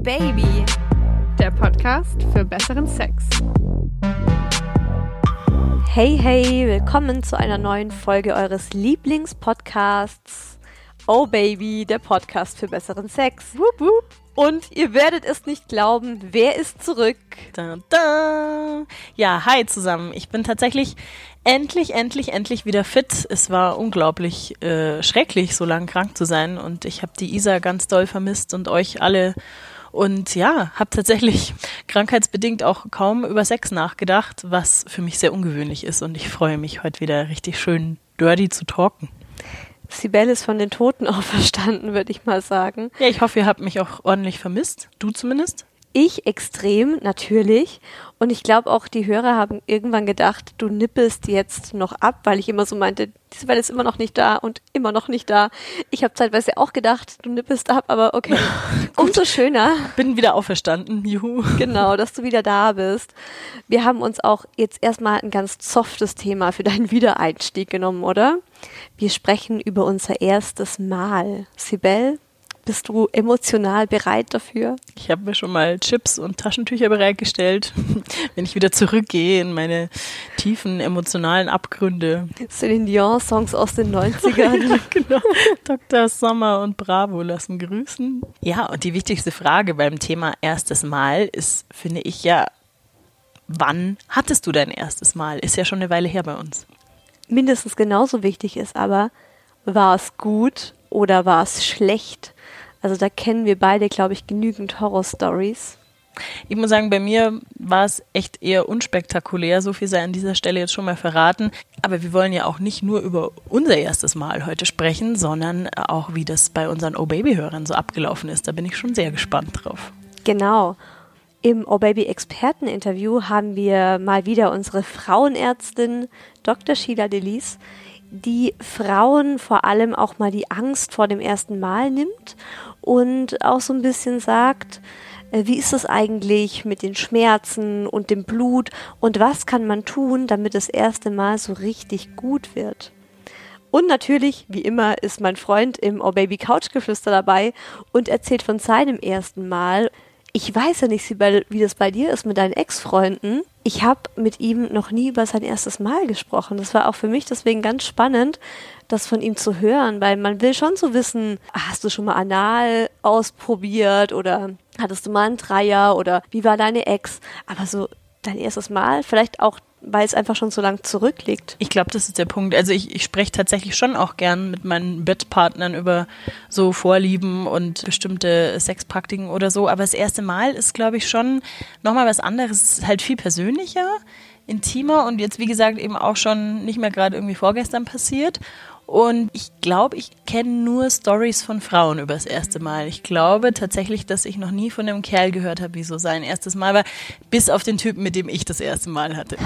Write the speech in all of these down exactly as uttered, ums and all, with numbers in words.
Baby, der Podcast für besseren Sex. Hey, hey, willkommen zu einer neuen Folge eures Lieblingspodcasts. Oh Baby, der Podcast für besseren Sex. Wup, wup. Und ihr werdet es nicht glauben, wer ist zurück? Da, da. Ja, hi zusammen. Ich bin tatsächlich endlich, endlich, endlich wieder fit. Es war unglaublich äh, schrecklich, so lange krank zu sein. Und ich habe die Isa ganz doll vermisst und euch alle. Und ja, habe tatsächlich krankheitsbedingt auch kaum über Sex nachgedacht, was für mich sehr ungewöhnlich ist. Und ich freue mich, heute wieder richtig schön dirty zu talken. Sibel ist von den Toten auferstanden, würde ich mal sagen. Ja, ich hoffe, ihr habt mich auch ordentlich vermisst. Du zumindest? Ich extrem, natürlich. Und ich glaube auch, die Hörer haben irgendwann gedacht, du nippelst jetzt noch ab, weil ich immer so meinte, Sibel ist immer noch nicht da und immer noch nicht da. Ich habe zeitweise auch gedacht, du nippelst ab, aber okay. Umso schöner. Bin wieder auferstanden, juhu. Genau, dass du wieder da bist. Wir haben uns auch jetzt erstmal ein ganz softes Thema für deinen Wiedereinstieg genommen, oder? Wir sprechen über unser erstes Mal. Sibel, bist du emotional bereit dafür? Ich habe mir schon mal Chips und Taschentücher bereitgestellt, wenn ich wieder zurückgehe in meine tiefen emotionalen Abgründe. Celine Dion-Songs aus den neunzigern. Genau. Doktor Sommer und Bravo lassen grüßen. Ja, und die wichtigste Frage beim Thema erstes Mal ist, finde ich ja, wann hattest du dein erstes Mal? Ist ja schon eine Weile her bei uns. Mindestens genauso wichtig ist aber, war es gut oder war es schlecht? Also da kennen wir beide, glaube ich, genügend Horror-Stories. Ich muss sagen, bei mir war es echt eher unspektakulär, so viel sei an dieser Stelle jetzt schon mal verraten. Aber wir wollen ja auch nicht nur über unser erstes Mal heute sprechen, sondern auch, wie das bei unseren Oh-Baby-Hörern so abgelaufen ist. Da bin ich schon sehr gespannt drauf. Genau. Im Oh-Baby-Experten-Interview haben wir mal wieder unsere Frauenärztin Doktor Sheila Delis, die Frauen vor allem auch mal die Angst vor dem ersten Mal nimmt und auch so ein bisschen sagt, wie ist es eigentlich mit den Schmerzen und dem Blut und was kann man tun, damit das erste Mal so richtig gut wird. Und natürlich, wie immer, ist mein Freund im Oh Baby Couchgeflüster dabei und erzählt von seinem ersten Mal. Ich weiß ja nicht, Sibel, wie das bei dir ist mit deinen Ex-Freunden. Ich habe mit ihm noch nie über sein erstes Mal gesprochen. Das war auch für mich deswegen ganz spannend, das von ihm zu hören, weil man will schon so wissen, hast du schon mal Anal ausprobiert oder hattest du mal einen Dreier oder wie war deine Ex? Aber so dein erstes Mal, vielleicht auch, weil es einfach schon so lang zurückliegt. Ich glaube, das ist der Punkt. Also ich, ich spreche tatsächlich schon auch gern mit meinen Bettpartnern über so Vorlieben und bestimmte Sexpraktiken oder so. Aber das erste Mal ist, glaube ich, schon nochmal was anderes. Es ist halt viel persönlicher, intimer und jetzt, wie gesagt, eben auch schon nicht mehr gerade irgendwie vorgestern passiert. Und ich glaube, ich kenne nur Stories von Frauen über das erste Mal. Ich glaube tatsächlich, dass ich noch nie von einem Kerl gehört habe, wie so sein erstes Mal war, bis auf den Typen, mit dem ich das erste Mal hatte.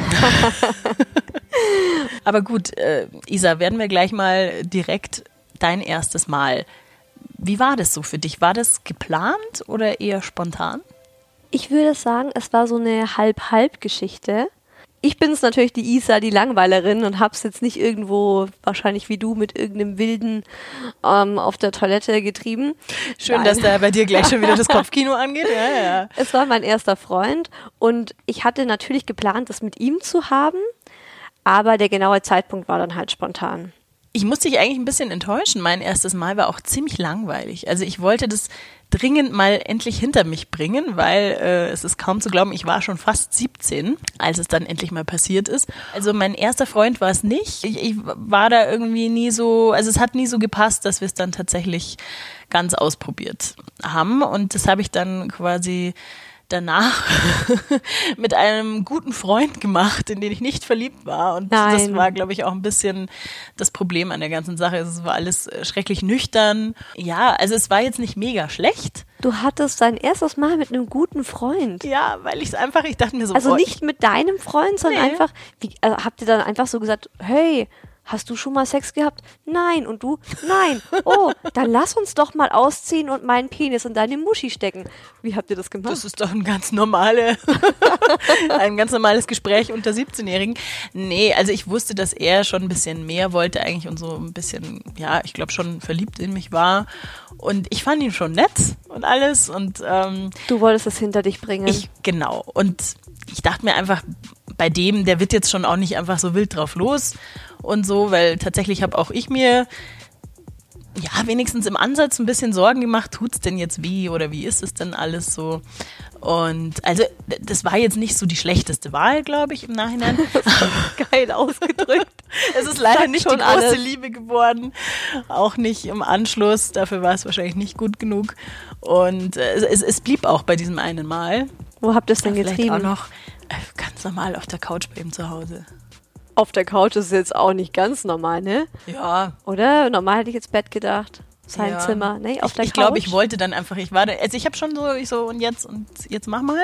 Aber gut, äh, Isa, werden wir gleich mal direkt dein erstes Mal. Wie war das so für dich? War das geplant oder eher spontan? Ich würde sagen, es war so eine Halb-Halb-Geschichte. Ich bin es natürlich die Isa, die Langweilerin und hab's jetzt nicht irgendwo, wahrscheinlich wie du, mit irgendeinem Wilden ähm, auf der Toilette getrieben. Schön, Nein. dass da bei dir gleich schon wieder das Kopfkino angeht. Ja, ja. Es war mein erster Freund und ich hatte natürlich geplant, das mit ihm zu haben, aber der genaue Zeitpunkt war dann halt spontan. Ich musste dich eigentlich ein bisschen enttäuschen. Mein erstes Mal war auch ziemlich langweilig. Also ich wollte das dringend mal endlich hinter mich bringen, weil äh, es ist kaum zu glauben, ich war schon fast siebzehn, als es dann endlich mal passiert ist. Also mein erster Freund war es nicht. Ich, ich war da irgendwie nie so, also es hat nie so gepasst, dass wir es dann tatsächlich ganz ausprobiert haben. Und das habe ich dann quasi danach mit einem guten Freund gemacht, in den ich nicht verliebt war. Und Nein. Das war, glaube ich, auch ein bisschen das Problem an der ganzen Sache. Es war alles schrecklich nüchtern. Ja, also es war jetzt nicht mega schlecht. Du hattest dein erstes Mal mit einem guten Freund. Ja, weil ich es einfach, ich dachte mir so, Also boah, nicht mit deinem Freund, sondern Nee. einfach, wie, also habt ihr dann einfach so gesagt, hey, hast du schon mal Sex gehabt? Nein. Und du? Nein. Oh, dann lass uns doch mal ausziehen und meinen Penis in deine Muschi stecken. Wie habt ihr das gemacht? Das ist doch ein ganz normale, ein ganz normales Gespräch unter siebzehnjährigen. Nee, also ich wusste, dass er schon ein bisschen mehr wollte eigentlich und so ein bisschen, ja, ich glaube schon verliebt in mich war. Und ich fand ihn schon nett und alles. Und ähm, du wolltest es hinter dich bringen. Ich, genau. Und ich dachte mir einfach, bei dem, der wird jetzt schon auch nicht einfach so wild drauf los und so, weil tatsächlich habe auch ich mir ja wenigstens im Ansatz ein bisschen Sorgen gemacht, tut's denn jetzt weh oder wie ist es denn alles so? Und also das war jetzt nicht so die schlechteste Wahl, glaube ich, im Nachhinein. Geil ausgedrückt. Es ist leider Sagt nicht schon die große alles. Liebe geworden, auch nicht im Anschluss, dafür war es wahrscheinlich nicht gut genug. Und äh, es, es blieb auch bei diesem einen Mal. Wo habt ihr es denn Vielleicht getrieben? auch noch äh, ganz normal auf der Couch bei ihm zu Hause. Auf der Couch ist es jetzt auch nicht ganz normal, ne? Ja. Oder? Normal hätte ich jetzt Bett gedacht. Sein Ja. Zimmer, ne? Auf Ich, der ich Couch. glaube, ich wollte dann einfach, ich war da, also ich habe schon so, ich so und jetzt und jetzt mach mal.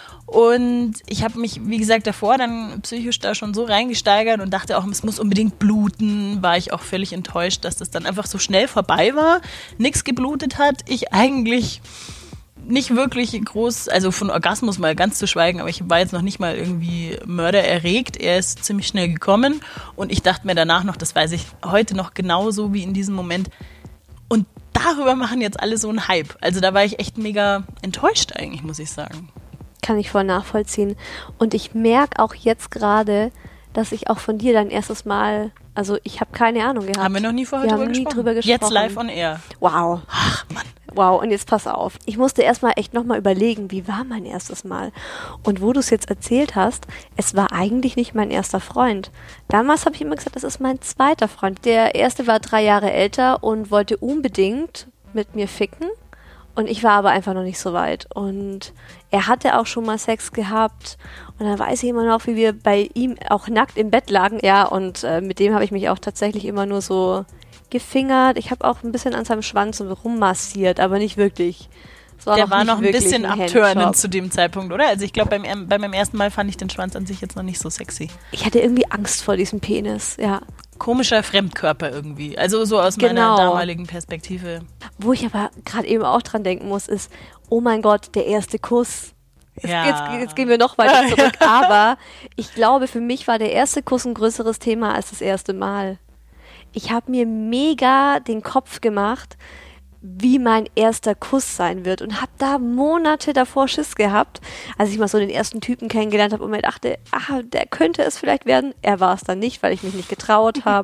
Und ich habe mich, wie gesagt, davor dann psychisch da schon so reingesteigert und dachte auch, es muss unbedingt bluten. War ich auch völlig enttäuscht, dass das dann einfach so schnell vorbei war, nichts geblutet hat. Ich eigentlich nicht wirklich groß, also von Orgasmus mal ganz zu schweigen, aber ich war jetzt noch nicht mal irgendwie mördererregt. Er ist ziemlich schnell gekommen und ich dachte mir danach noch, das weiß ich heute noch genauso wie in diesem Moment. Und darüber machen jetzt alle so einen Hype. Also da war ich echt mega enttäuscht eigentlich, muss ich sagen. Kann ich voll nachvollziehen. Und ich merke auch jetzt gerade, dass ich auch von dir dein erstes Mal, also ich habe keine Ahnung gehabt. Haben wir noch nie vorher wir drüber, haben nie gesprochen. drüber gesprochen. Jetzt live on air. Wow. Ach, Mann. Wow, und jetzt pass auf. Ich musste erstmal echt nochmal überlegen, wie war mein erstes Mal? Und wo du es jetzt erzählt hast, es war eigentlich nicht mein erster Freund. Damals habe ich immer gesagt, das ist mein zweiter Freund. Der erste war drei Jahre älter und wollte unbedingt mit mir ficken. Und ich war aber einfach noch nicht so weit. Und er hatte auch schon mal Sex gehabt. Und dann weiß ich immer noch, wie wir bei ihm auch nackt im Bett lagen. Ja, und äh, mit dem habe ich mich auch tatsächlich immer nur so gefingert. Ich habe auch ein bisschen an seinem Schwanz rummassiert, aber nicht wirklich. Es war Der noch war nicht noch ein wirklich bisschen ein abtörnend Handjob. zu dem Zeitpunkt, oder? Also ich glaube, beim, er- bei meinem ersten Mal fand ich den Schwanz an sich jetzt noch nicht so sexy. Ich hatte irgendwie Angst vor diesem Penis, ja. Komischer Fremdkörper irgendwie. Also so aus Genau. meiner damaligen Perspektive. Wo ich aber gerade eben auch dran denken muss, ist, oh mein Gott, der erste Kuss. Jetzt, Ja. jetzt, jetzt gehen wir noch weiter zurück. Aber ich glaube, für mich war der erste Kuss ein größeres Thema als das erste Mal. Ich habe mir mega den Kopf gemacht, wie mein erster Kuss sein wird und habe da Monate davor Schiss gehabt, als ich mal so den ersten Typen kennengelernt habe und mir dachte, ah, der könnte es vielleicht werden. Er war es dann nicht, weil ich mich nicht getraut habe.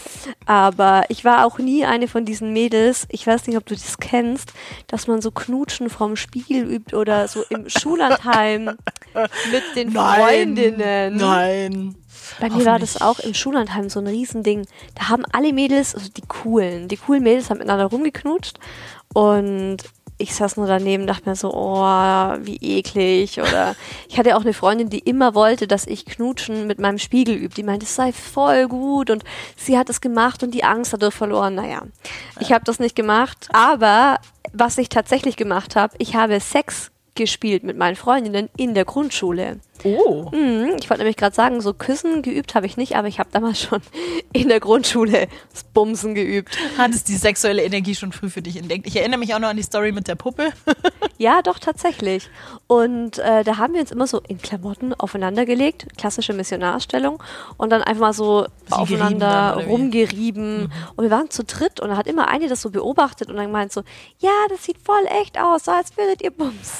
Aber ich war auch nie eine von diesen Mädels, ich weiß nicht, ob du das kennst, dass man so Knutschen vorm Spiegel übt oder so im Schullandheim mit den Freundinnen. Nein. Bei mir war das auch im Schullandheim so ein Riesending. Da haben alle Mädels, also die coolen, die coolen Mädels haben miteinander rumgeknutscht und ich saß nur daneben und dachte mir so, oh, wie eklig. Oder ich hatte auch eine Freundin, die immer wollte, dass ich Knutschen mit meinem Spiegel übe. Die meinte, es sei voll gut und sie hat es gemacht und die Angst dadurch verloren. Naja, ich habe das nicht gemacht. Aber was ich tatsächlich gemacht habe, ich habe Sex gespielt mit meinen Freundinnen in der Grundschule. Oh. Mhm, ich wollte nämlich gerade sagen, so Küssen geübt habe ich nicht, aber ich habe damals schon in der Grundschule das Bumsen geübt. Hattest die sexuelle Energie schon früh für dich entdeckt? Ich erinnere mich auch noch an die Story mit der Puppe. Ja, doch, tatsächlich. Und äh, da haben wir uns immer so in Klamotten aufeinander gelegt, klassische Missionarstellung, und dann einfach mal so Sie gerieben aufeinander dann, oder wie? rumgerieben. Mhm. Und wir waren zu dritt und da hat immer eine das so beobachtet und dann meint so, ja, das sieht voll echt aus, so als würdet ihr bumsen.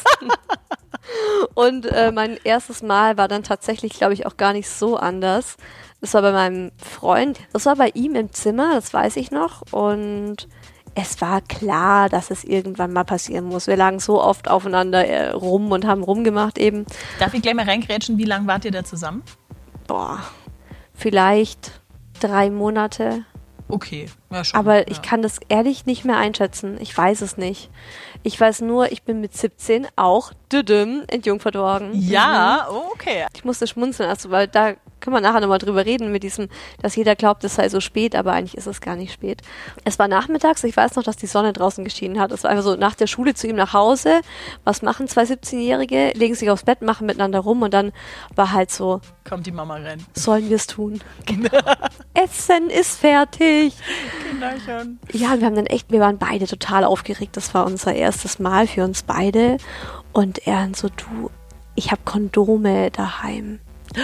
Und äh, mein erstes Mal war dann tatsächlich, glaube ich, auch gar nicht so anders. Das war bei meinem Freund, das war bei ihm im Zimmer, das weiß ich noch. Und es war klar, dass es irgendwann mal passieren muss. Wir lagen so oft aufeinander äh, rum und haben rumgemacht eben. Darf ich gleich mal reingrätschen, wie lange wart ihr da zusammen? Boah, vielleicht drei Monate. Okay, ja schon. Aber ja. ich kann das ehrlich nicht mehr einschätzen. Ich weiß es nicht. Ich weiß nur, ich bin mit siebzehn auch düdüm, entjungfert worden. Ja, oh, okay. Ich musste schmunzeln, also, weil da können wir nachher nochmal drüber reden mit diesem, dass jeder glaubt, es sei so spät, aber eigentlich ist es gar nicht spät. Es war nachmittags, ich weiß noch, dass die Sonne draußen geschienen hat. Es war einfach so nach der Schule zu ihm nach Hause. Was machen zwei siebzehnjährige? Legen sich aufs Bett, machen miteinander rum und dann war halt so, kommt die Mama rein. Sollen wir es tun? Genau. Essen ist fertig. Genau schon. Ja, und wir haben dann echt, wir waren beide total aufgeregt. Das war unser erstes Mal für uns beide. Und er dann so, du, ich habe Kondome daheim.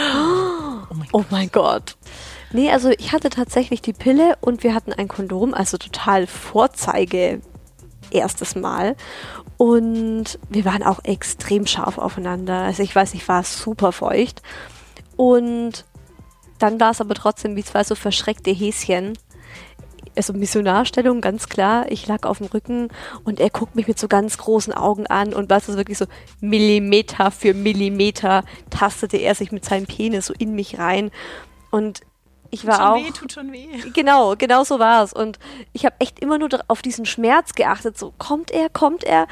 Oh mein, oh mein Gott. Nee, also ich hatte tatsächlich die Pille und wir hatten ein Kondom, also total Vorzeige erstes Mal. Und wir waren auch extrem scharf aufeinander. Also ich weiß, ich war super feucht. Und dann war es aber trotzdem wie zwei so verschreckte Häschen. Also Missionarstellung, ganz klar. Ich lag auf dem Rücken und er guckt mich mit so ganz großen Augen an und was ist wirklich so Millimeter für Millimeter tastete er sich mit seinem Penis so in mich rein und ich war tut schon auch... Weh, tut schon weh. Genau, genau so war es und ich habe echt immer nur auf diesen Schmerz geachtet, so kommt er, kommt er.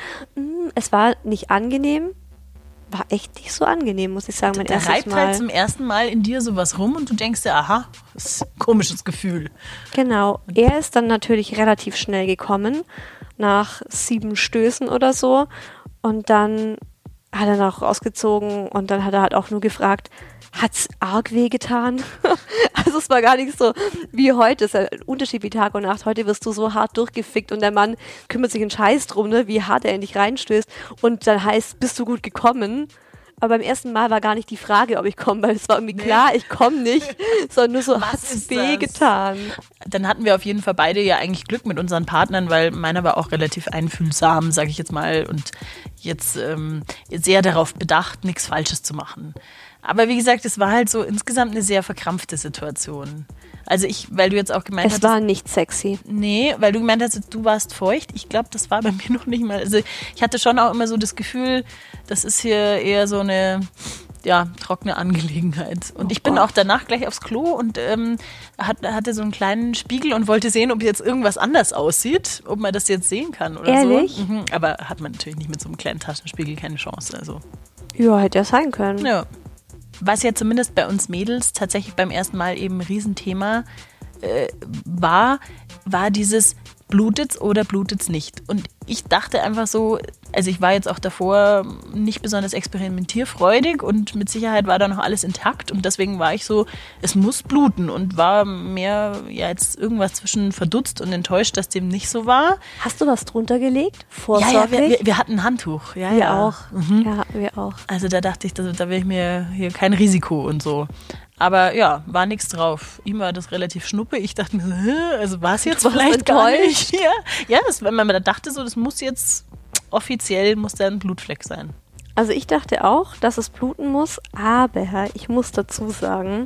Es war nicht angenehm. War echt nicht so angenehm, muss ich sagen, mein da erstes reibt Mal. halt zum ersten Mal in dir sowas rum und du denkst dir, aha, das ist ein komisches Gefühl. Genau. Er ist dann natürlich relativ schnell gekommen, nach sieben Stößen oder so. Und dann hat er noch rausgezogen und dann hat er halt auch nur gefragt, hat's arg wehgetan? Also es war gar nicht so wie heute, es ist ein Unterschied wie Tag und Nacht. Heute wirst du so hart durchgefickt und der Mann kümmert sich einen Scheiß drum, ne, wie hart er in dich reinstößt und dann heißt, bist du gut gekommen? Aber beim ersten Mal war gar nicht die Frage, ob ich komme, weil es war irgendwie nee. klar, ich komme nicht, sondern nur so, hat's wehgetan? Dann hatten wir auf jeden Fall beide ja eigentlich Glück mit unseren Partnern, weil meiner war auch relativ einfühlsam, sage ich jetzt mal, und jetzt ähm, sehr darauf bedacht, nichts Falsches zu machen. Aber wie gesagt, es war halt so insgesamt eine sehr verkrampfte Situation. Also ich, weil du jetzt auch gemeint hast... Es war nicht sexy. Nee, weil du gemeint hast, du warst feucht. Ich glaube, das war bei mir noch nicht mal... Also ich hatte schon auch immer so das Gefühl, das ist hier eher so eine... ja, trockene Angelegenheit. Und ich bin auch danach gleich aufs Klo und ähm, hat, hatte so einen kleinen Spiegel und wollte sehen, ob jetzt irgendwas anders aussieht, ob man das jetzt sehen kann oder Ehrlich? so. Mhm. Aber hat man natürlich nicht mit so einem kleinen Taschenspiegel keine Chance. Also. Ja, hätte ja sein können. Ja. Was ja zumindest bei uns Mädels tatsächlich beim ersten Mal eben ein Riesenthema äh, war, war dieses blutet's oder blutet's nicht. Und ich dachte einfach so, also ich war jetzt auch davor nicht besonders experimentierfreudig und mit Sicherheit war da noch alles intakt und deswegen war ich so, es muss bluten und war mehr ja jetzt irgendwas zwischen verdutzt und enttäuscht, dass dem nicht so war. Hast du was drunter gelegt? Vorsorglich? Ja, ja, wir, wir, wir hatten ein Handtuch. Ja, wir ja. auch. Mhm. Ja, wir auch. Also da dachte ich, da, da will ich mir hier kein Risiko und so. Aber ja, war nichts drauf. Ihm war das relativ schnuppe. Ich dachte mir so, hä, also war es jetzt Du warst vielleicht gar enttäuscht? nicht. Ja, ja das, wenn man da dachte so, das muss jetzt, offiziell muss da ein Blutfleck sein. Also ich dachte auch, dass es bluten muss, aber ich muss dazu sagen,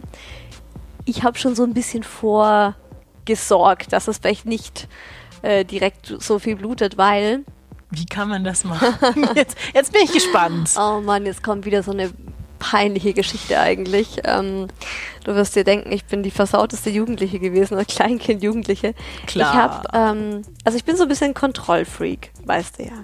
ich habe schon so ein bisschen vorgesorgt, dass es vielleicht nicht äh, direkt so viel blutet, weil... Wie kann man das machen? Jetzt, jetzt bin ich gespannt. Oh Mann, jetzt kommt wieder so eine peinliche Geschichte eigentlich. Ähm, du wirst dir denken, ich bin die versauteste Jugendliche gewesen, oder Kleinkind, Jugendliche. Klar. Ich habe, ähm, also ich bin so ein bisschen Kontrollfreak, weißt du ja.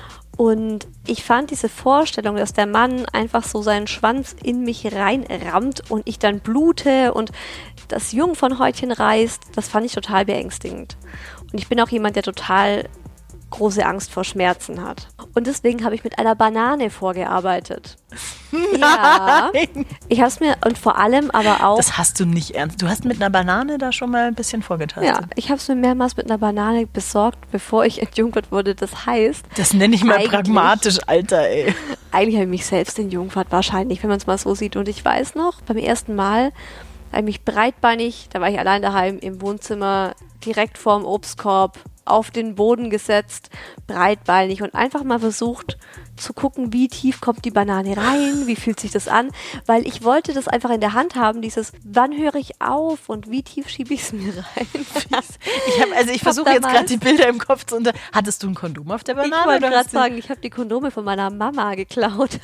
Und ich fand diese Vorstellung, dass der Mann einfach so seinen Schwanz in mich reinrammt und ich dann blute und das Jungfernhäutchen reißt, das fand ich total beängstigend. Und ich bin auch jemand, der total große Angst vor Schmerzen hat. Und deswegen habe ich mit einer Banane vorgearbeitet. Nein. Ja. Ich habe es mir, und vor allem aber auch... Das hast du nicht ernst. Du hast mit einer Banane da schon mal ein bisschen vorgetastet. Ja, ich habe es mir mehrmals mit einer Banane besorgt, bevor ich entjungfert wurde. Das heißt... Das nenne ich mal pragmatisch, Alter, ey. Eigentlich habe ich mich selbst entjungfert, wahrscheinlich, wenn man es mal so sieht. Und ich weiß noch, beim ersten Mal habe ich mich breitbeinig, da war ich allein daheim im Wohnzimmer, direkt vorm Obstkorb, auf den Boden gesetzt, breitbeinig und einfach mal versucht zu gucken, wie tief kommt die Banane rein, wie fühlt sich das an, weil ich wollte das einfach in der Hand haben, dieses, wann höre ich auf und wie tief schiebe ich es mir rein. Ich habe, also ich versuche jetzt gerade die Bilder im Kopf zu unter. Hattest du ein Kondom auf der Banane? Ich wollte gerade sagen, ich habe die Kondome von meiner Mama geklaut.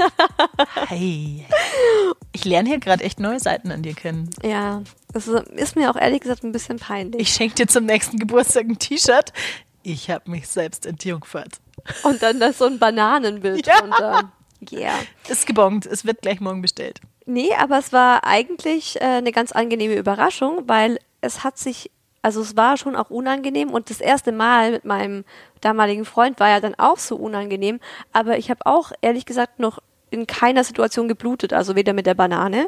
Hey, ich lerne hier gerade echt neue Seiten an dir kennen. Ja, das ist mir auch ehrlich gesagt ein bisschen peinlich. Ich schenke dir zum nächsten Geburtstag ein T-Shirt. Ich habe mich selbst entjungfert. Und dann da so ein Bananenbild ja. drunter. Ja. Yeah. Ist gebongt, es wird gleich morgen bestellt. Nee, aber es war eigentlich äh, eine ganz angenehme Überraschung, weil es hat sich, also es war schon auch unangenehm und das erste Mal mit meinem damaligen Freund war ja dann auch so unangenehm, aber ich habe auch ehrlich gesagt noch in keiner Situation geblutet, also weder mit der Banane,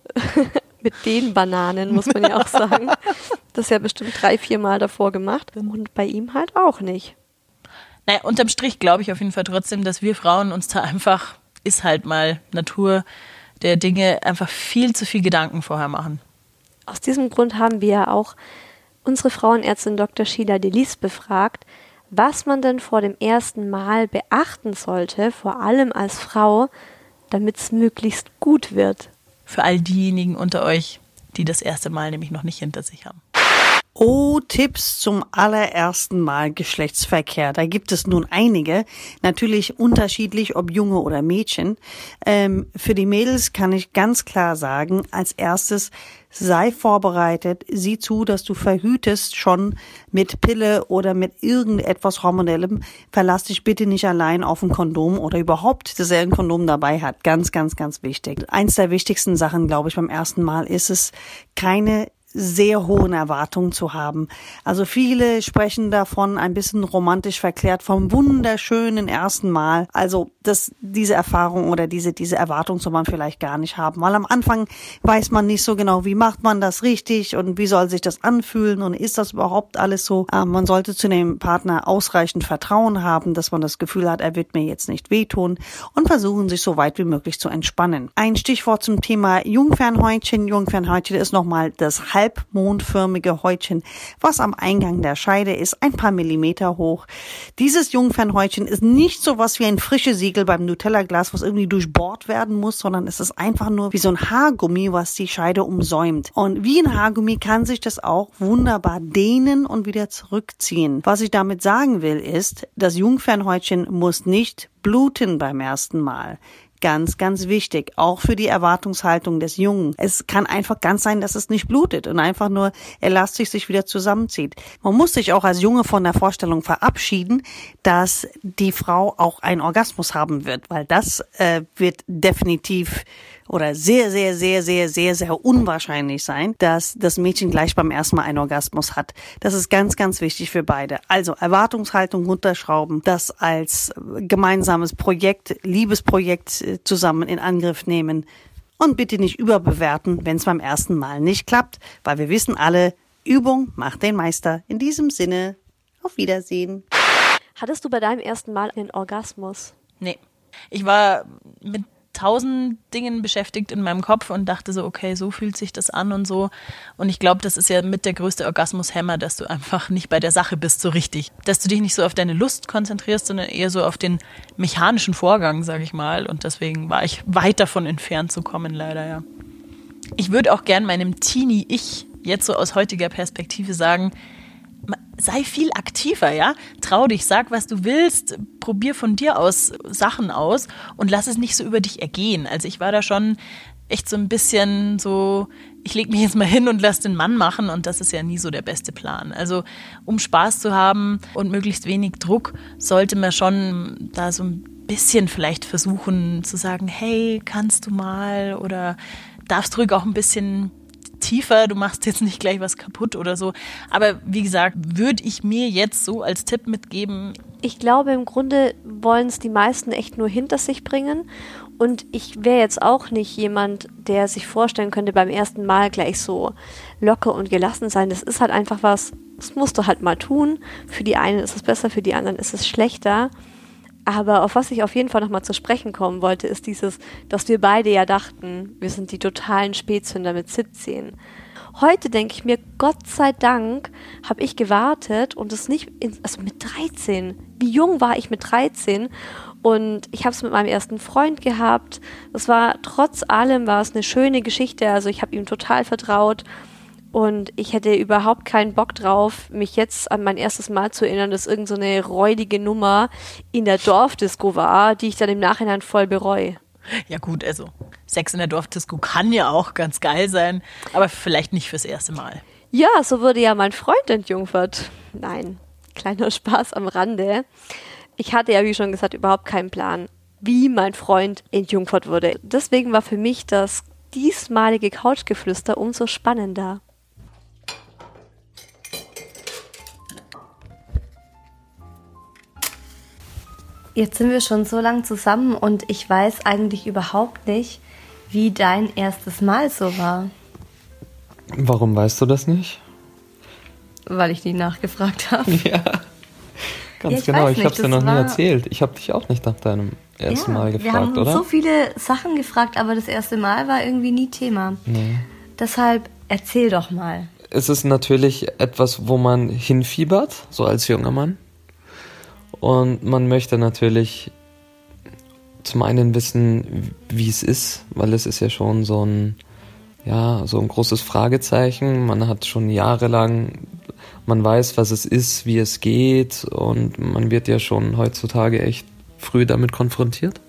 mit den Bananen muss man ja auch sagen, das ja bestimmt drei, vier Mal davor gemacht und bei ihm halt auch nicht. Naja, unterm Strich glaube ich auf jeden Fall trotzdem, dass wir Frauen uns da einfach, ist halt mal Natur der Dinge, einfach viel zu viel Gedanken vorher machen. Aus diesem Grund haben wir ja auch unsere Frauenärztin Doktor Sheila Delis befragt, was man denn vor dem ersten Mal beachten sollte, vor allem als Frau, damit es möglichst gut wird. Für all diejenigen unter euch, die das erste Mal nämlich noch nicht hinter sich haben. Oh, Tipps zum allerersten Mal Geschlechtsverkehr. Da gibt es nun einige, natürlich unterschiedlich, ob Junge oder Mädchen. Ähm, für die Mädels kann ich ganz klar sagen, als erstes, sei vorbereitet, sieh zu, dass du verhütest schon mit Pille oder mit irgendetwas Hormonellem. Verlass dich bitte nicht allein auf ein Kondom oder überhaupt, dass er ein Kondom dabei hat. Ganz, ganz, ganz wichtig. Eins der wichtigsten Sachen, glaube ich, beim ersten Mal ist es, keine sehr hohen Erwartungen zu haben. Also viele sprechen davon, ein bisschen romantisch verklärt, vom wunderschönen ersten Mal. Also das, diese Erfahrung oder diese, diese Erwartung soll man vielleicht gar nicht haben. Weil am Anfang weiß man nicht so genau, wie macht man das richtig und wie soll sich das anfühlen und ist das überhaupt alles so. Ähm, man sollte zu dem Partner ausreichend Vertrauen haben, dass man das Gefühl hat, er wird mir jetzt nicht wehtun und versuchen, sich so weit wie möglich zu entspannen. Ein Stichwort zum Thema Jungfernhäutchen. Jungfernhäutchen ist nochmal das halbmondförmige Häutchen, was am Eingang der Scheide ist, ein paar Millimeter hoch. Dieses Jungfernhäutchen ist nicht so was wie ein frisches Siegel beim Nutella-Glas, was irgendwie durchbohrt werden muss, sondern es ist einfach nur wie so ein Haargummi, was die Scheide umsäumt. Und wie ein Haargummi kann sich das auch wunderbar dehnen und wieder zurückziehen. Was ich damit sagen will, ist, das Jungfernhäutchen muss nicht bluten beim ersten Mal. Ganz, ganz wichtig, auch für die Erwartungshaltung des Jungen. Es kann einfach ganz sein, dass es nicht blutet und einfach nur elastisch sich wieder zusammenzieht. Man muss sich auch als Junge von der Vorstellung verabschieden, dass die Frau auch einen Orgasmus haben wird, weil das äh, wird definitiv oder sehr, sehr, sehr, sehr, sehr, sehr unwahrscheinlich sein, dass das Mädchen gleich beim ersten Mal einen Orgasmus hat. Das ist ganz, ganz wichtig für beide. Also Erwartungshaltung runterschrauben, das als gemeinsames Projekt, Liebesprojekt zusammen in Angriff nehmen und bitte nicht überbewerten, wenn es beim ersten Mal nicht klappt, weil wir wissen alle, Übung macht den Meister. In diesem Sinne, auf Wiedersehen. Hattest du bei deinem ersten Mal einen Orgasmus? Nee. Ich war mit tausend Dingen beschäftigt in meinem Kopf und dachte so, okay, so fühlt sich das an und so. Und ich glaube, das ist ja mit der größte Orgasmus-Hämmer, dass du einfach nicht bei der Sache bist so richtig. Dass du dich nicht so auf deine Lust konzentrierst, sondern eher so auf den mechanischen Vorgang, sage ich mal. Und deswegen war ich weit davon entfernt zu kommen, leider, ja. Ich würde auch gern meinem Teenie-Ich jetzt so aus heutiger Perspektive sagen, sei viel aktiver, ja? Trau dich, sag, was du willst, probier von dir aus Sachen aus und lass es nicht so über dich ergehen. Also ich war da schon echt so ein bisschen so, ich leg mich jetzt mal hin und lass den Mann machen und das ist ja nie so der beste Plan. Also um Spaß zu haben und möglichst wenig Druck, sollte man schon da so ein bisschen vielleicht versuchen zu sagen, hey, kannst du mal oder darfst ruhig auch ein bisschen tiefer, du machst jetzt nicht gleich was kaputt oder so. Aber wie gesagt, würde ich mir jetzt so als Tipp mitgeben. Ich glaube, im Grunde wollen es die meisten echt nur hinter sich bringen. Und ich wäre jetzt auch nicht jemand, der sich vorstellen könnte, beim ersten Mal gleich so locker und gelassen sein. Das ist halt einfach was, das musst du halt mal tun. Für die einen ist es besser, für die anderen ist es schlechter. Aber auf was ich auf jeden Fall nochmal zu sprechen kommen wollte, ist dieses, dass wir beide ja dachten, wir sind die totalen Spätzünder mit siebzehn. Heute denke ich mir, Gott sei Dank habe ich gewartet und es nicht, in, also mit dreizehn, wie jung war ich mit dreizehn? Und ich habe es mit meinem ersten Freund gehabt. Das war, trotz allem war es eine schöne Geschichte, also ich habe ihm total vertraut. Und ich hätte überhaupt keinen Bock drauf, mich jetzt an mein erstes Mal zu erinnern, dass irgend so eine räudige Nummer in der Dorfdisco war, die ich dann im Nachhinein voll bereue. Ja gut, also Sex in der Dorfdisco kann ja auch ganz geil sein, aber vielleicht nicht fürs erste Mal. Ja, so wurde ja mein Freund entjungfert. Nein, kleiner Spaß am Rande. Ich hatte ja, wie schon gesagt, überhaupt keinen Plan. wie mein Freund entjungfert wurde. Deswegen war für mich das diesmalige Couchgeflüster umso spannender. Jetzt sind wir schon so lang zusammen und ich weiß eigentlich überhaupt nicht, wie dein erstes Mal so war. Warum weißt du das nicht? Weil ich nie nachgefragt habe. Ja, ganz Ja, ich genau. weiß Ich nicht, habe es dir das noch nie war- erzählt. Ich habe dich auch nicht nach deinem ersten Mal wir gefragt, haben oder? so viele Sachen gefragt, aber das erste Mal war irgendwie nie Thema. Nee. Deshalb erzähl doch mal. Es ist natürlich etwas, wo man hinfiebert, so als junger Mann. Und man möchte natürlich zum einen wissen, wie es ist, weil es ist ja schon so ein, ja, so ein großes Fragezeichen. Man hat schon jahrelang, man weiß, was es ist, wie es geht, und man wird ja schon heutzutage echt früh damit konfrontiert.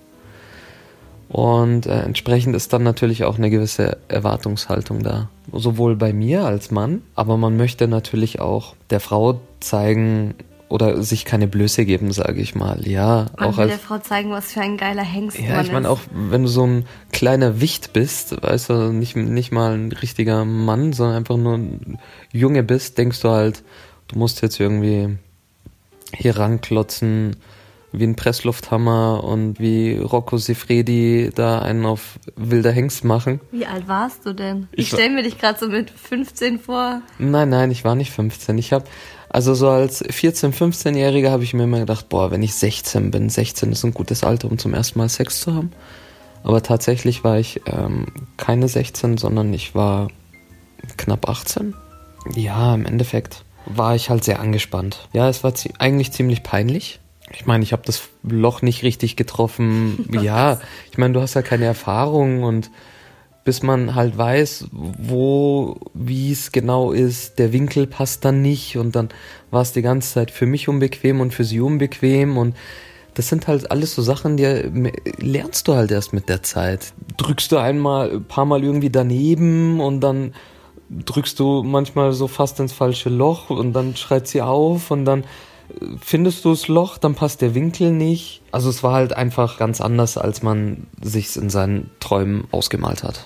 Und äh, entsprechend ist dann natürlich auch eine gewisse Erwartungshaltung da. Sowohl bei mir als Mann, aber man möchte natürlich auch der Frau zeigen oder sich keine Blöße geben, sage ich mal. Ja, Man auch will als der Frau zeigen, was für ein geiler Hengst ja, man ich meine ist. auch, wenn du so ein kleiner Wicht bist, weißt du, nicht, nicht mal ein richtiger Mann, sondern einfach nur ein Junge bist, denkst du halt, du musst jetzt irgendwie hier ranklotzen wie ein Presslufthammer und wie Rocco Siffredi da einen auf wilder Hengst machen. Wie alt warst du denn? Ich Ich stelle mir dich gerade so mit fünfzehn vor. Nein, nein, ich war nicht fünfzehn. Ich habe also so als vierzehn-, fünfzehnjähriger habe ich mir immer gedacht, boah, wenn ich sechzehn bin, sechzehn ist ein gutes Alter, um zum ersten Mal Sex zu haben. Aber tatsächlich war ich ähm, keine sechzehn, sondern ich war knapp achtzehn. Ja, im Endeffekt war ich halt sehr angespannt. Ja, es war zie- eigentlich ziemlich peinlich. Ich meine, ich habe das Loch nicht richtig getroffen. Ja, ich meine, du hast ja keine Erfahrung, und bis man halt weiß, wo, wie es genau ist, der Winkel passt dann nicht, und dann war es die ganze Zeit für mich unbequem und für sie unbequem, und das sind halt alles so Sachen, die lernst du halt erst mit der Zeit. Drückst du einmal, ein paar Mal irgendwie daneben, und dann drückst du manchmal so fast ins falsche Loch, und dann schreit sie auf, und dann findest du das Loch, dann passt der Winkel nicht. Also es war halt einfach ganz anders, als man sich's in seinen Träumen ausgemalt hat.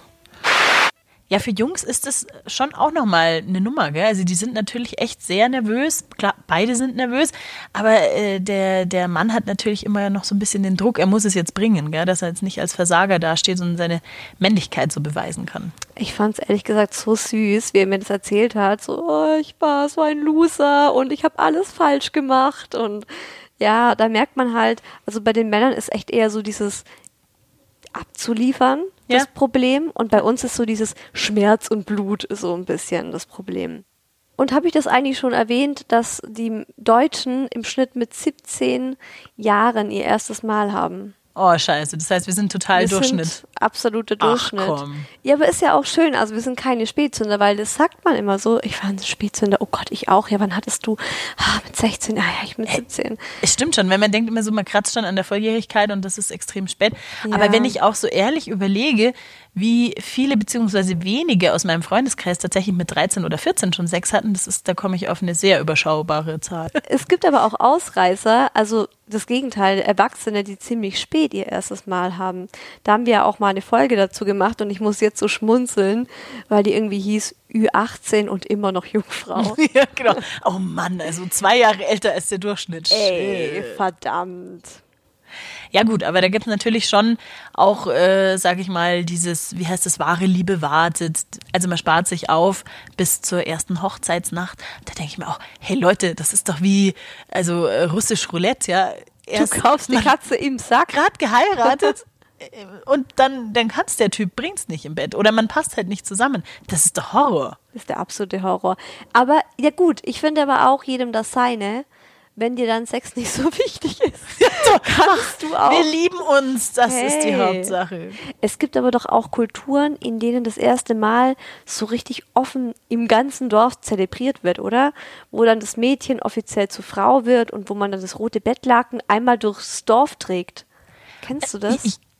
Ja, für Jungs ist das schon auch nochmal eine Nummer, gell? Also die sind natürlich echt sehr nervös. Klar, beide sind nervös, aber äh, der, der Mann hat natürlich immer noch so ein bisschen den Druck, er muss es jetzt bringen, gell? Dass er jetzt nicht als Versager dasteht und seine Männlichkeit so beweisen kann. Ich fand es ehrlich gesagt so süß, wie er mir das erzählt hat. So, oh, ich war so ein Loser und ich habe alles falsch gemacht. Und ja, da merkt man halt, also bei den Männern ist echt eher so dieses abzuliefern das Ja. Problem. Und bei uns ist so dieses Schmerz und Blut so ein bisschen das Problem. Und habe ich das eigentlich schon erwähnt, dass die Deutschen im Schnitt mit siebzehn Jahren ihr erstes Mal haben? Oh, scheiße. Das heißt, wir sind total Wir Durchschnitt. sind absoluter Ach, Durchschnitt. komm. Ja, aber ist ja auch schön. Also wir sind keine Spätzünder, weil das sagt man immer so. Ich war ein Spätzünder. Oh Gott, ich auch. Ja, wann hattest du? Ah, mit sechzehn. Ah, ja, ich mit siebzehn. Es stimmt schon, wenn man denkt immer so, man kratzt schon an der Volljährigkeit und das ist extrem spät. Ja. Aber wenn ich auch so ehrlich überlege, wie viele beziehungsweise wenige aus meinem Freundeskreis tatsächlich mit dreizehn oder vierzehn schon Sex hatten, das ist, da komme ich auf eine sehr überschaubare Zahl. Es gibt aber auch Ausreißer, also das Gegenteil, Erwachsene, die ziemlich spät ihr erstes Mal haben. Da haben wir ja auch mal eine Folge dazu gemacht und ich muss jetzt so schmunzeln, weil die irgendwie hieß Ü achtzehn und immer noch Jungfrau. Ja, genau. Oh Mann, also zwei Jahre älter als der Durchschnitt. Ey, verdammt. Ja gut, aber da gibt es natürlich schon auch, äh, sag ich mal, dieses, wie heißt das, wahre Liebe wartet. Also man spart sich auf bis zur ersten Hochzeitsnacht. Da denke ich mir auch, hey Leute, das ist doch wie, also äh, russisch Roulette, ja. Erst Du kaufst die Katze im Sack. gerade geheiratet äh, und dann, dann kann's der Typ, bringt's nicht im Bett. Oder man passt halt nicht zusammen. Das ist doch Horror. Das ist der absolute Horror. Aber ja gut, ich finde aber auch jedem das Seine. Wenn dir dann Sex nicht so wichtig ist, kannst du auch. Wir lieben uns, das ist die Hey. Hauptsache. Es gibt aber doch auch Kulturen, in denen das erste Mal so richtig offen im ganzen Dorf zelebriert wird, oder? Wo dann das Mädchen offiziell zur Frau wird und wo man dann das rote Bettlaken einmal durchs Dorf trägt. Kennst du das? Ich,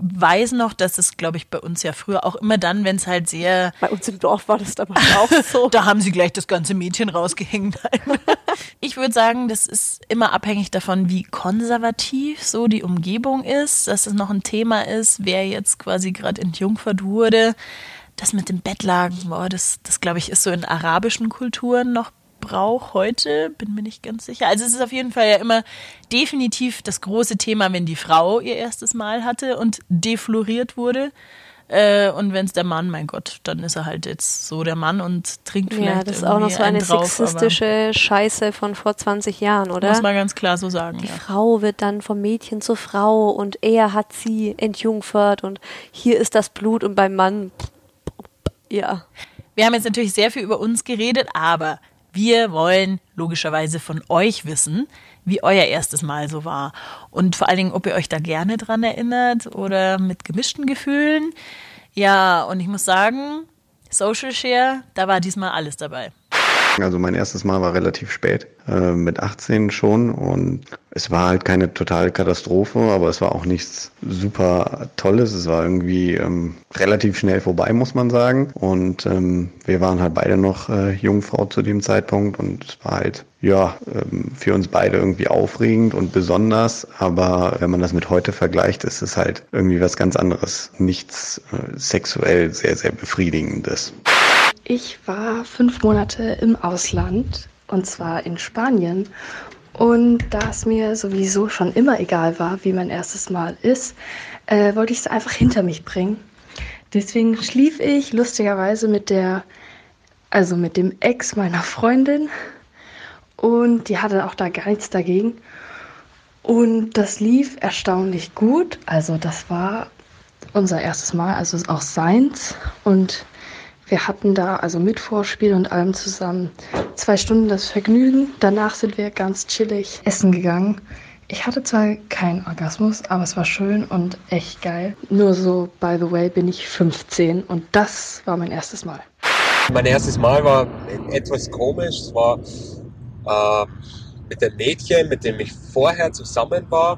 weiß noch, dass es, glaube ich, bei uns ja früher auch immer dann, wenn es halt sehr... Bei uns im Dorf war das damals auch so. Da haben sie gleich das ganze Mädchen rausgehängt. Ich würde sagen, das ist immer abhängig davon, wie konservativ so die Umgebung ist, dass es noch ein Thema ist, wer jetzt quasi gerade entjungfert wurde. Das mit dem Bettlagen, boah, das, das glaube ich, ist so in arabischen Kulturen noch Brauch heute, bin mir nicht ganz sicher. Also es ist auf jeden Fall ja immer definitiv das große Thema, wenn die Frau ihr erstes Mal hatte und defloriert wurde. Äh, und wenn es der Mann, mein Gott, dann ist er halt jetzt so der Mann und trinkt vielleicht Ja, das ist auch noch so eine drauf, sexistische Scheiße von vor zwanzig Jahren, oder? Muss man ganz klar so sagen. Die ja. Frau wird dann vom Mädchen zur Frau und er hat sie entjungfert und hier ist das Blut und beim Mann, ja. Wir haben jetzt natürlich sehr viel über uns geredet, aber wir wollen logischerweise von euch wissen, wie euer erstes Mal so war. Und vor allen Dingen, ob ihr euch da gerne dran erinnert oder mit gemischten Gefühlen. Ja, und ich muss sagen, Social Share, da war diesmal alles dabei. Also mein erstes Mal war relativ spät, äh, mit achtzehn schon, und es war halt keine totale Katastrophe, aber es war auch nichts super Tolles. Es war irgendwie ähm, relativ schnell vorbei, muss man sagen, und ähm, wir waren halt beide noch äh, Jungfrau zu dem Zeitpunkt und es war halt, ja, ähm, für uns beide irgendwie aufregend und besonders, aber wenn man das mit heute vergleicht, ist es halt irgendwie was ganz anderes, nichts äh, sexuell sehr, sehr Befriedigendes. Ich war fünf Monate im Ausland, und zwar in Spanien. Und da es mir sowieso schon immer egal war, wie mein erstes Mal ist, äh, wollte ich es einfach hinter mich bringen. Deswegen schlief ich lustigerweise mit der, also mit dem Ex meiner Freundin, und die hatte auch da gar nichts dagegen. Und das lief erstaunlich gut. Also das war unser erstes Mal, also auch seins. Und wir hatten da also mit Vorspiel und allem zusammen zwei Stunden das Vergnügen. Danach sind wir ganz chillig essen gegangen. Ich hatte zwar keinen Orgasmus, aber es war schön und echt geil. Nur so, by the way, bin ich fünfzehn und das war mein erstes Mal. Mein erstes Mal war etwas komisch. Es war äh, mit dem Mädchen, mit dem ich vorher zusammen war.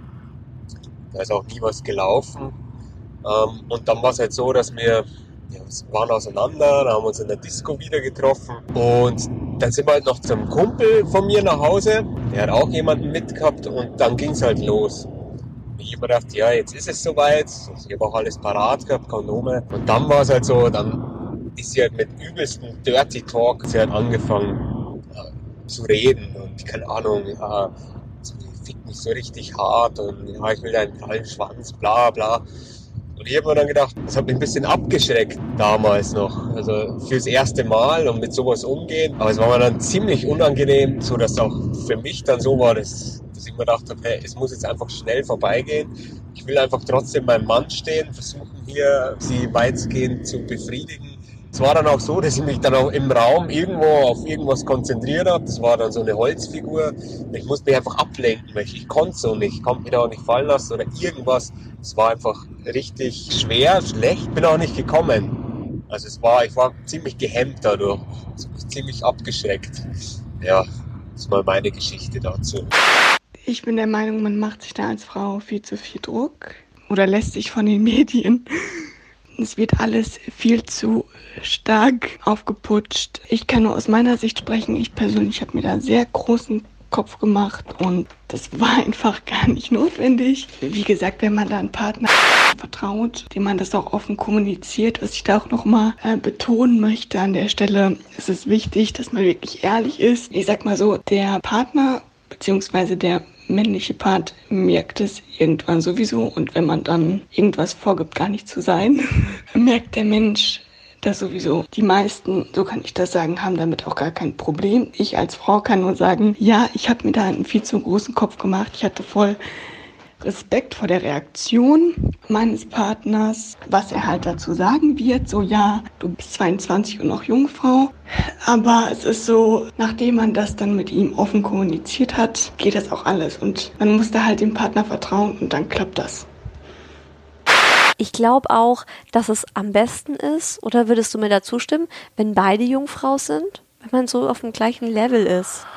Da ist auch nie was gelaufen. Ähm, und dann war es halt so, dass wir Ja, wir waren auseinander, da haben wir uns in der Disco wieder getroffen und dann sind wir halt noch zum Kumpel von mir nach Hause, der hat auch jemanden mitgehabt und dann ging es halt los. Ich habe mir gedacht, ja, jetzt ist es soweit, ich habe auch alles parat gehabt, Kondome, und dann war es halt so, dann ist sie halt mit übelsten Dirty Talk, sie hat angefangen ja, zu reden und keine Ahnung, ja, sie fickt mich so richtig hart und ja, ich will deinen prallen Schwanz, bla bla. Und ich habe mir dann gedacht, das hat mich ein bisschen abgeschreckt damals noch, also fürs erste Mal und mit sowas umgehen. Aber es war mir dann ziemlich unangenehm, so dass auch für mich dann so war, dass, dass ich mir gedacht habe, hey, es muss jetzt einfach schnell vorbeigehen. Ich will einfach trotzdem meinem Mann stehen, versuchen hier sie weitgehend zu befriedigen. Es war dann auch so, dass ich mich dann auch im Raum irgendwo auf irgendwas konzentriert habe. Das war dann so eine Holzfigur. Ich musste mich einfach ablenken, weil ich, ich konnte so nicht. Ich konnte mich da auch nicht fallen lassen oder irgendwas. Es war einfach richtig schwer, schlecht. Bin auch nicht gekommen. Also es war, ich war ziemlich gehemmt dadurch. Also ziemlich abgeschreckt. Ja, das ist mal meine Geschichte dazu. Ich bin der Meinung, man macht sich da als Frau viel zu viel Druck oder lässt sich von den Medien. Es wird alles viel zu stark aufgeputscht. Ich kann nur aus meiner Sicht sprechen. Ich persönlich habe mir da sehr großen Kopf gemacht und das war einfach gar nicht notwendig. Wie gesagt, wenn man da einen Partner vertraut, dem man das auch offen kommuniziert, was ich da auch nochmal äh, betonen möchte an der Stelle, ist es wichtig, dass man wirklich ehrlich ist. Ich sag mal so, der Partner beziehungsweise der männliche Part merkt es irgendwann sowieso, und wenn man dann irgendwas vorgibt, gar nicht zu sein, merkt der Mensch das sowieso. Die meisten, so kann ich das sagen, haben damit auch gar kein Problem. Ich als Frau kann nur sagen, ja, ich habe mir da einen viel zu großen Kopf gemacht. Ich hatte voll Respekt vor der Reaktion meines Partners, was er halt dazu sagen wird. So, ja, du bist zweiundzwanzig und noch Jungfrau. Aber es ist so, nachdem man das dann mit ihm offen kommuniziert hat, geht das auch alles. Und man muss da halt dem Partner vertrauen und dann klappt das. Ich glaube auch, dass es am besten ist, oder würdest du mir da zustimmen, wenn beide Jungfrau sind? Wenn man so auf dem gleichen Level ist?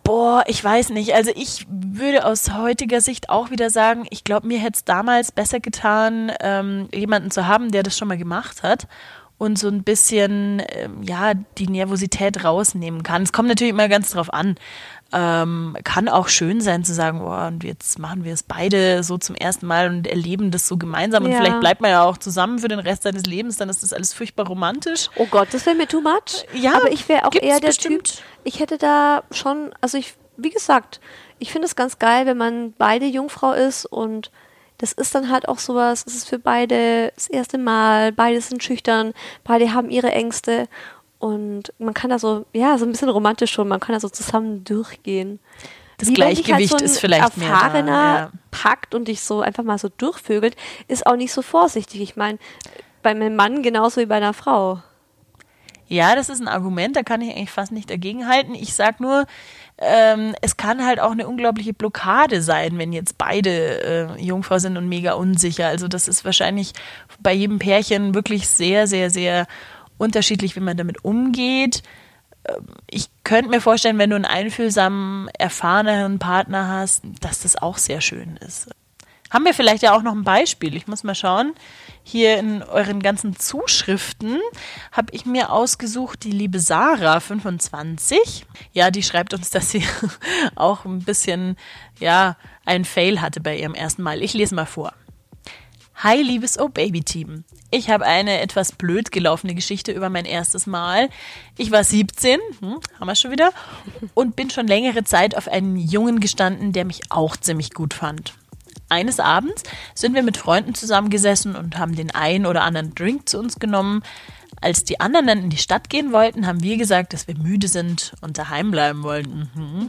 Boah, ich weiß nicht. Also ich würde aus heutiger Sicht auch wieder sagen, ich glaube, mir hätte es damals besser getan, ähm, jemanden zu haben, der das schon mal gemacht hat und so ein bisschen, ähm, ja, die Nervosität rausnehmen kann. Es kommt natürlich immer ganz drauf an. Ähm, kann auch schön sein zu sagen, boah, und jetzt machen wir es beide so zum ersten Mal und erleben das so gemeinsam. Und Ja. vielleicht bleibt man ja auch zusammen für den Rest seines Lebens, dann ist das alles furchtbar romantisch. Oh Gott, das wäre mir too much. Ja, aber ich wäre auch gibt's eher der bestimmt. Typ, ich hätte da schon, also ich, wie gesagt, ich finde es ganz geil, wenn man beide Jungfrau ist und das ist dann halt auch sowas, es ist für beide das erste Mal, beide sind schüchtern, beide haben ihre Ängste und man kann da so, ja, so ein bisschen romantisch schon, man kann da so zusammen durchgehen. Das Wie wenn dich Gleichgewicht halt so ein ist vielleicht mehr da, Erfahrener ja. packt und dich so einfach mal so durchvögelt, ist auch nicht so vorsichtig. Ich meine, bei meinem Mann genauso wie bei einer Frau. Ja, das ist ein Argument, da kann ich eigentlich fast nicht dagegenhalten. Ich sag nur, ähm, es kann halt auch eine unglaubliche Blockade sein, wenn jetzt beide äh, Jungfrau sind und mega unsicher. Also das ist wahrscheinlich bei jedem Pärchen wirklich sehr, sehr, sehr unterschiedlich, wie man damit umgeht. Ähm, ich könnte mir vorstellen, wenn du einen einfühlsamen, erfahreneren Partner hast, dass das auch sehr schön ist. Haben wir vielleicht ja auch noch ein Beispiel. Ich muss mal schauen. Hier in euren ganzen Zuschriften habe ich mir ausgesucht, die liebe Sarah, fünfundzwanzig. Ja, die schreibt uns, dass sie auch ein bisschen, ja, einen Fail hatte bei ihrem ersten Mal. Ich lese mal vor. Hi, liebes Oh-Baby-Team. Ich habe eine etwas blöd gelaufene Geschichte über mein erstes Mal. Ich war siebzehn, hm, haben wir schon wieder, und bin schon längere Zeit auf einen Jungen gestanden, der mich auch ziemlich gut fand. Eines Abends sind wir mit Freunden zusammengesessen und haben den einen oder anderen Drink zu uns genommen. Als die anderen dann in die Stadt gehen wollten, haben wir gesagt, dass wir müde sind und daheim bleiben wollten. Mhm.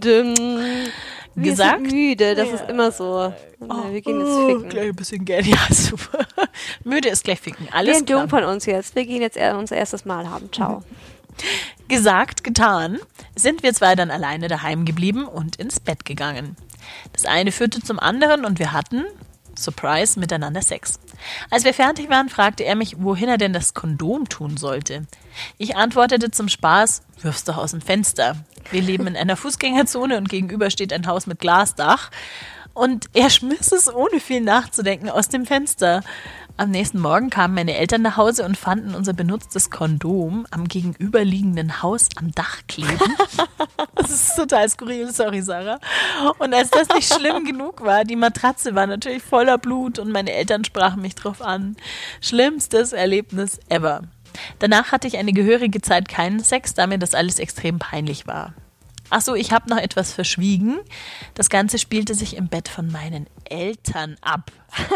Wir Gesagt? sind müde, das ist immer so. Oh, wir gehen jetzt oh, ficken. gleich ein bisschen Geld. Ja, super. Müde ist gleich ficken. Alles Wir sind klar. dumm von uns jetzt. Wir gehen jetzt eher unser erstes Mal haben. Ciao. Gesagt, getan, sind wir zwei dann alleine daheim geblieben und ins Bett gegangen. Das eine führte zum anderen und wir hatten, Surprise, miteinander Sex. Als wir fertig waren, fragte er mich, wohin er denn das Kondom tun sollte. Ich antwortete zum Spaß, wirf's doch aus dem Fenster. Wir leben in einer Fußgängerzone und gegenüber steht ein Haus mit Glasdach. Und er schmiss es, ohne viel nachzudenken, aus dem Fenster. Am nächsten Morgen kamen meine Eltern nach Hause und fanden unser benutztes Kondom am gegenüberliegenden Haus am Dach kleben. Das ist total skurril, sorry Sarah. Und als das nicht schlimm genug war, die Matratze war natürlich voller Blut und meine Eltern sprachen mich drauf an. Schlimmstes Erlebnis ever. Danach hatte ich eine gehörige Zeit keinen Sex, da mir das alles extrem peinlich war. Ach so, ich habe noch etwas verschwiegen. Das Ganze spielte sich im Bett von meinen Eltern ab.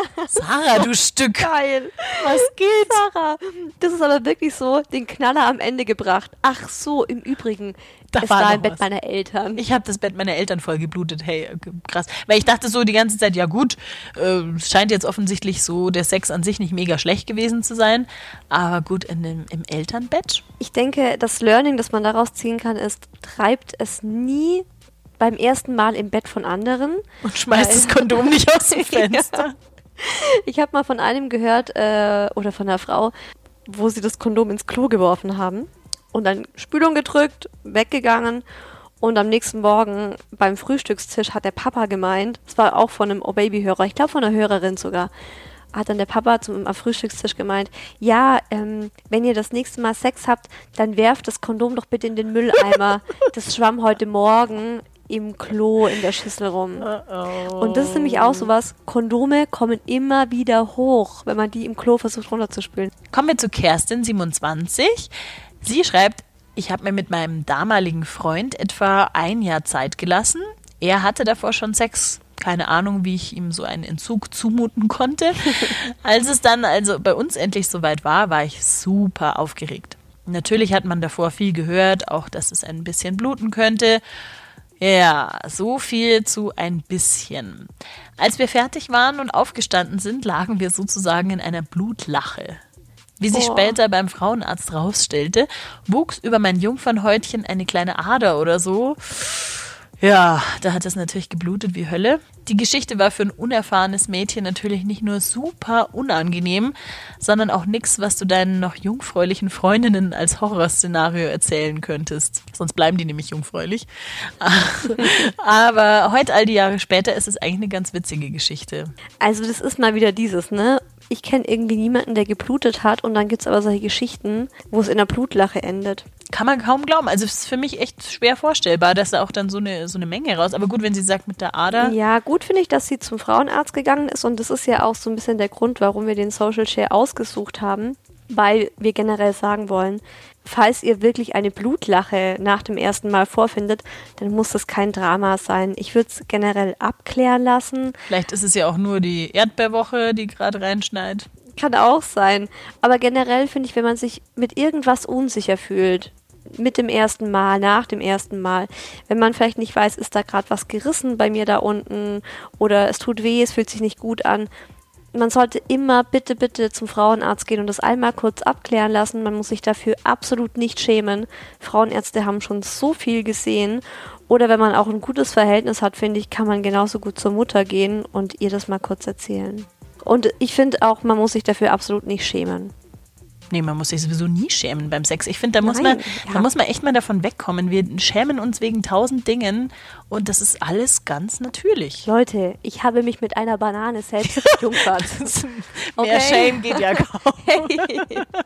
Sarah, du Stück. Geil. Was geht? Sarah, das ist aber wirklich so, den Knaller am Ende gebracht. Ach so, im Übrigen, Da es war war noch im Bett was. meiner Eltern. Ich habe das Bett meiner Eltern voll geblutet. Hey, krass. Weil ich dachte so die ganze Zeit, ja gut, äh, scheint jetzt offensichtlich so der Sex an sich nicht mega schlecht gewesen zu sein. Aber gut, in dem, im Elternbett? Ich denke, das Learning, das man daraus ziehen kann, ist, treibt es nie beim ersten Mal im Bett von anderen. Und schmeißt Weil- das Kondom nicht aus dem Fenster. Ja. Ich habe mal von einem gehört, äh, oder von einer Frau, wo sie das Kondom ins Klo geworfen haben und dann Spülung gedrückt, weggegangen und am nächsten Morgen beim Frühstückstisch hat der Papa gemeint, das war auch von einem Oh-Baby-Hörer, ich glaube von einer Hörerin sogar, hat dann der Papa zum, am Frühstückstisch gemeint, ja, ähm, wenn ihr das nächste Mal Sex habt, dann werft das Kondom doch bitte in den Mülleimer. Das schwamm heute Morgen im Klo in der Schüssel rum. Und das ist nämlich auch sowas, Kondome kommen immer wieder hoch, wenn man die im Klo versucht runterzuspülen. Kommen wir zu Kerstin, siebenundzwanzig. Sie schreibt, ich habe mir mit meinem damaligen Freund etwa ein Jahr Zeit gelassen. Er hatte davor schon Sex. Keine Ahnung, wie ich ihm so einen Entzug zumuten konnte. Als es dann also bei uns endlich soweit war, war ich super aufgeregt. Natürlich hat man davor viel gehört, auch dass es ein bisschen bluten könnte. Ja, so viel zu ein bisschen. Als wir fertig waren und aufgestanden sind, lagen wir sozusagen in einer Blutlache. Wie sich Oh. später beim Frauenarzt rausstellte, wuchs über mein Jungfernhäutchen eine kleine Ader oder so. Ja, da hat es natürlich geblutet wie Hölle. Die Geschichte war für ein unerfahrenes Mädchen natürlich nicht nur super unangenehm, sondern auch nichts, was du deinen noch jungfräulichen Freundinnen als Horrorszenario erzählen könntest. Sonst bleiben die nämlich jungfräulich. Aber heute, all die Jahre später, ist es eigentlich eine ganz witzige Geschichte. Also das ist mal wieder dieses, ne? Ich kenne irgendwie niemanden, der geblutet hat und dann gibt es aber solche Geschichten, wo es in einer Blutlache endet. Kann man kaum glauben. Also es ist für mich echt schwer vorstellbar, dass da auch dann so eine, so eine Menge raus. Aber gut, wenn sie sagt mit der Ader. Ja, gut finde ich, dass sie zum Frauenarzt gegangen ist und das ist ja auch so ein bisschen der Grund, warum wir den Social Share ausgesucht haben, weil wir generell sagen wollen, falls ihr wirklich eine Blutlache nach dem ersten Mal vorfindet, dann muss das kein Drama sein. Ich würde es generell abklären lassen. Vielleicht ist es ja auch nur die Erdbeerwoche, die gerade reinschneit. Kann auch sein. Aber generell finde ich, wenn man sich mit irgendwas unsicher fühlt, mit dem ersten Mal, nach dem ersten Mal, wenn man vielleicht nicht weiß, ist da gerade was gerissen bei mir da unten oder es tut weh, es fühlt sich nicht gut an, man sollte immer bitte, bitte zum Frauenarzt gehen und das einmal kurz abklären lassen. Man muss sich dafür absolut nicht schämen. Frauenärzte haben schon so viel gesehen. Oder wenn man auch ein gutes Verhältnis hat, finde ich, kann man genauso gut zur Mutter gehen und ihr das mal kurz erzählen. Und ich finde auch, man muss sich dafür absolut nicht schämen. Nee, man muss sich sowieso nie schämen beim Sex. Ich finde, da muss Nein, man, ja. da muss man echt mal davon wegkommen. Wir schämen uns wegen tausend Dingen und das ist alles ganz natürlich. Leute, ich habe mich mit einer Banane selbst gejungfert. Mehr Okay. Shame geht ja kaum. Hey.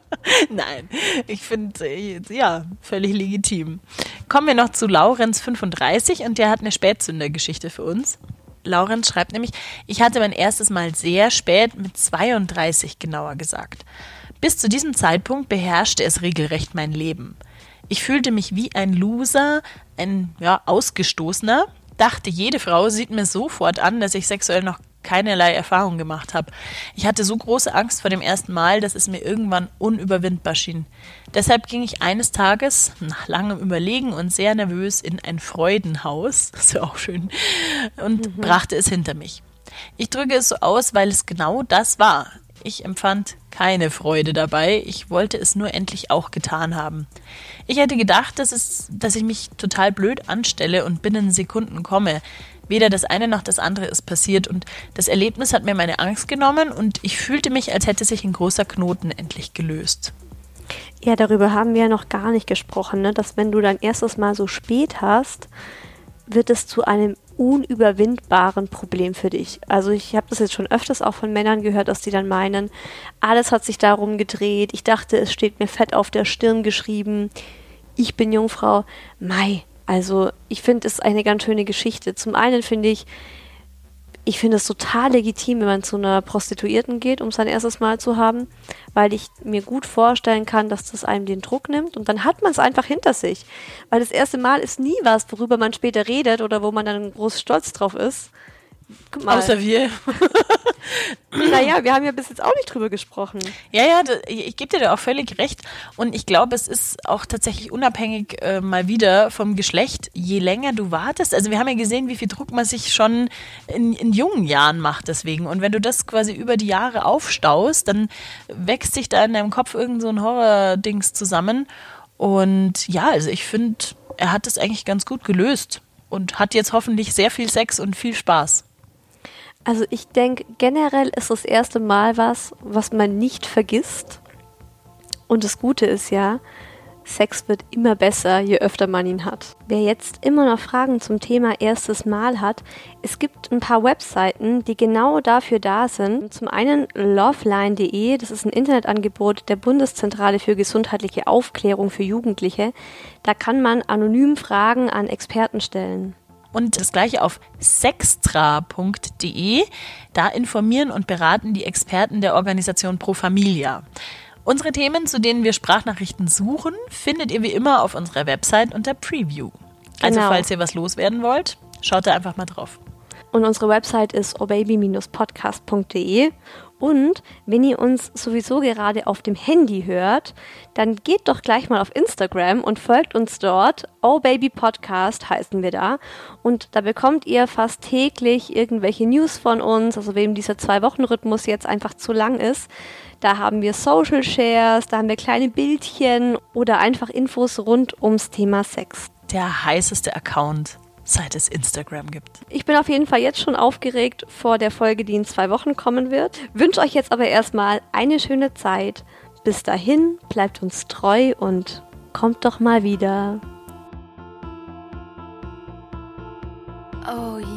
Nein, ich finde, ja, völlig legitim. Kommen wir noch zu Laurenz fünfunddreißig und der hat eine Spätzündergeschichte für uns. Laurenz schreibt nämlich, ich hatte mein erstes Mal sehr spät, mit zweiunddreißig genauer gesagt. Bis zu diesem Zeitpunkt beherrschte es regelrecht mein Leben. Ich fühlte mich wie ein Loser, ein ja, Ausgestoßener, dachte, jede Frau sieht mir sofort an, dass ich sexuell noch keinerlei Erfahrung gemacht habe. Ich hatte so große Angst vor dem ersten Mal, dass es mir irgendwann unüberwindbar schien. Deshalb ging ich eines Tages, nach langem Überlegen und sehr nervös, in ein Freudenhaus, das ist ja auch schön, und mhm. brachte es hinter mich. Ich drücke es so aus, weil es genau das war. Ich empfand keine Freude dabei, ich wollte es nur endlich auch getan haben. Ich hätte gedacht, dass, es, dass ich mich total blöd anstelle und binnen Sekunden komme. Weder das eine noch das andere ist passiert und das Erlebnis hat mir meine Angst genommen und ich fühlte mich, als hätte sich ein großer Knoten endlich gelöst. Ja, darüber haben wir ja noch gar nicht gesprochen, ne? Dass wenn du dein erstes Mal so spät hast, wird es zu einem unüberwindbaren Problem für dich. Also ich habe das jetzt schon öfters auch von Männern gehört, dass die dann meinen, alles hat sich darum gedreht, ich dachte, es steht mir fett auf der Stirn geschrieben, ich bin Jungfrau. Mei, also ich finde, es ist eine ganz schöne Geschichte. Zum einen finde ich, ich finde es total legitim, wenn man zu einer Prostituierten geht, um sein erstes Mal zu haben, weil ich mir gut vorstellen kann, dass das einem den Druck nimmt und dann hat man es einfach hinter sich. Weil das erste Mal ist nie was, worüber man später redet oder wo man dann groß stolz drauf ist. Guck mal. Außer wir. Naja, wir haben ja bis jetzt auch nicht drüber gesprochen. Ja, ja, ich gebe dir da auch völlig recht. Und ich glaube, es ist auch tatsächlich unabhängig äh, mal wieder vom Geschlecht, je länger du wartest. Also wir haben ja gesehen, wie viel Druck man sich schon in, in jungen Jahren macht deswegen. Und wenn du das quasi über die Jahre aufstaust, dann wächst sich da in deinem Kopf irgend so ein Horror-Dings zusammen. Und ja, also ich finde, er hat das eigentlich ganz gut gelöst und hat jetzt hoffentlich sehr viel Sex und viel Spaß. Also ich denke, generell ist das erste Mal was, was man nicht vergisst. Und das Gute ist ja, Sex wird immer besser, je öfter man ihn hat. Wer jetzt immer noch Fragen zum Thema erstes Mal hat, es gibt ein paar Webseiten, die genau dafür da sind. Zum einen loveline punkt de, das ist ein Internetangebot der Bundeszentrale für gesundheitliche Aufklärung für Jugendliche. Da kann man anonym Fragen an Experten stellen. Und das gleiche auf sextra punkt de. Da informieren und beraten die Experten der Organisation Pro Familia. Unsere Themen, zu denen wir Sprachnachrichten suchen, findet ihr wie immer auf unserer Website unter Preview. Also Genau. falls ihr was loswerden wollt, schaut da einfach mal drauf. Und unsere Website ist obaby Bindestrich podcast punkt de. Und wenn ihr uns sowieso gerade auf dem Handy hört, dann geht doch gleich mal auf Instagram und folgt uns dort. obabypodcast heißen wir da. Und da bekommt ihr fast täglich irgendwelche News von uns. Also wem dieser Zwei-Wochen-Rhythmus jetzt einfach zu lang ist. Da haben wir Social Shares, da haben wir kleine Bildchen oder einfach Infos rund ums Thema Sex. Der heißeste Account seit es Instagram gibt. Ich bin auf jeden Fall jetzt schon aufgeregt vor der Folge, die in zwei Wochen kommen wird. Wünsche euch jetzt aber erstmal eine schöne Zeit. Bis dahin, bleibt uns treu und kommt doch mal wieder. Oh